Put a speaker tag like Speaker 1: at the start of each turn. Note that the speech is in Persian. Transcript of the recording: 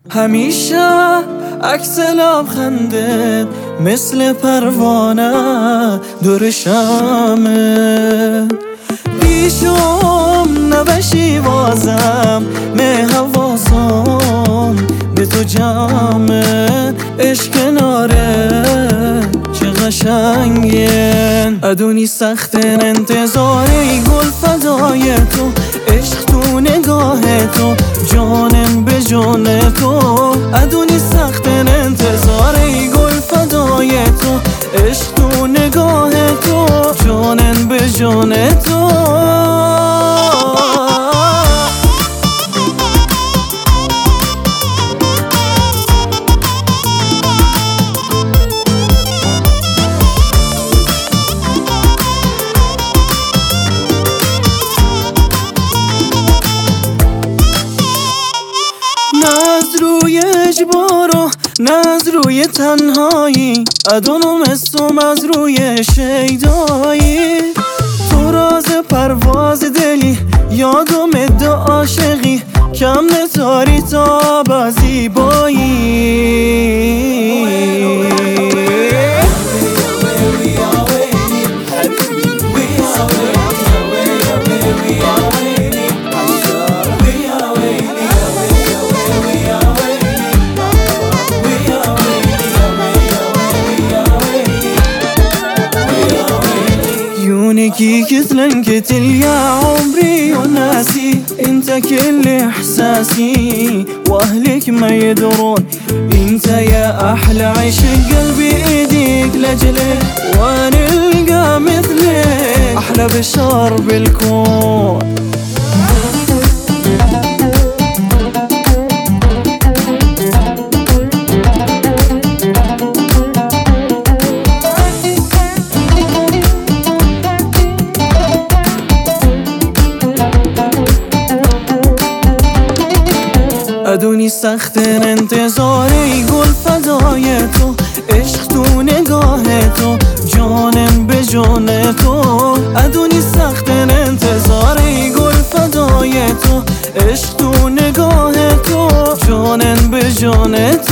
Speaker 1: همیشه عکس لبخندت مثل پروانه دور شمه، پیشم نباشی بازم مه حواسم به تو جمعه. عشق کناره چه قشنگه، ادونی سختن انتظاری گل فدای تو، عشق تو نگاه تو، جانم به جان تو. ادونی سختن انتظاری گل فدای تو، عشق تو نگاه تو، جانم به جان تو. نه از روی اجبارو نه از روی تنهایی، ادونم استم از روی شیدایی. تو راز پرواز دلی یادم اد عاشقی، کم نتاری تا با زیبایی. يونيكي كتلن كتل يا عمري وناسي، انت كل احساسي واهلك ما يدرون، انت يا احلى عشق قلبي ايديك لاجلك، وانا القى مثلك احلى بشر بالكون. ادونی سختن انتظاری گل فدای تو، عشق تو نگاه تو، جانم به جان تو. ادونی سختن انتظاری گل فدای تو، عشق تو نگاه تو، جانم به جان تو.